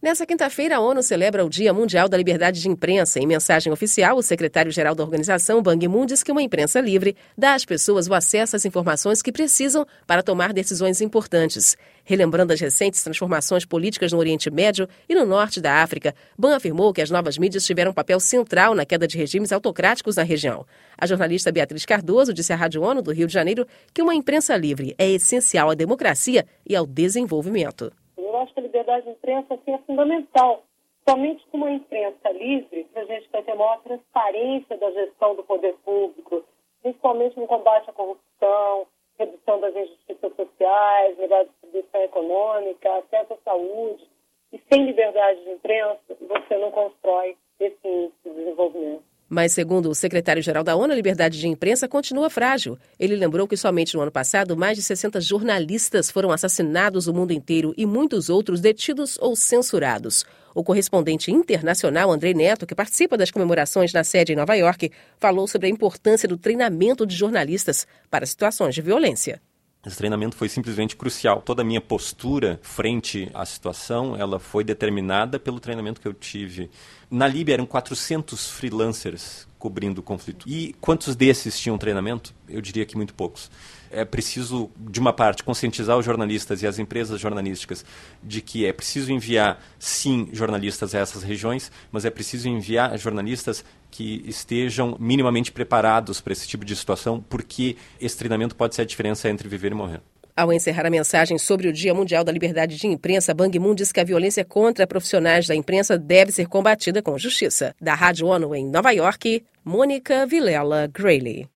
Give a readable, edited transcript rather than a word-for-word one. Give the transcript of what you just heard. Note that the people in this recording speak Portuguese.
Nessa quinta-feira, a ONU celebra o Dia Mundial da Liberdade de Imprensa. Em mensagem oficial, o secretário-geral da organização, Ban Ki-moon, diz que uma imprensa livre dá às pessoas o acesso às informações que precisam para tomar decisões importantes. Relembrando as recentes transformações políticas no Oriente Médio e no norte da África, Ban afirmou que as novas mídias tiveram um papel central na queda de regimes autocráticos na região. A jornalista Beatriz Cardoso disse à Rádio ONU do Rio de Janeiro que uma imprensa livre é essencial à democracia e ao desenvolvimento. Eu acho que a liberdade de imprensa é fundamental. Somente com uma imprensa livre, a gente vai ter maior transparência da gestão do poder público, principalmente no combate à corrupção, redução das injustiças sociais, melhor distribuição econômica, acesso à saúde. E sem liberdade de imprensa, você não constrói esse índice de desenvolvimento. Mas, segundo o secretário-geral da ONU, a liberdade de imprensa continua frágil. Ele lembrou que somente no ano passado, mais de 60 jornalistas foram assassinados no mundo inteiro e muitos outros detidos ou censurados. O correspondente internacional Andrei Neto, que participa das comemorações na sede em Nova York, falou sobre a importância do treinamento de jornalistas para situações de violência. Esse treinamento foi simplesmente crucial. Toda a minha postura frente à situação, ela foi determinada pelo treinamento que eu tive. Na Líbia eram 400 freelancers cobrindo o conflito. E quantos desses tinham treinamento? Eu diria que muito poucos. É preciso, de uma parte, conscientizar os jornalistas e as empresas jornalísticas de que é preciso enviar, sim, jornalistas a essas regiões, mas é preciso enviar jornalistas que estejam minimamente preparados para esse tipo de situação, porque esse treinamento pode ser a diferença entre viver e morrer. Ao encerrar a mensagem sobre o Dia Mundial da Liberdade de Imprensa, Ban Ki-moon diz que a violência contra profissionais da imprensa deve ser combatida com justiça. Da Rádio ONU em Nova York, Mônica Vilela Grayley.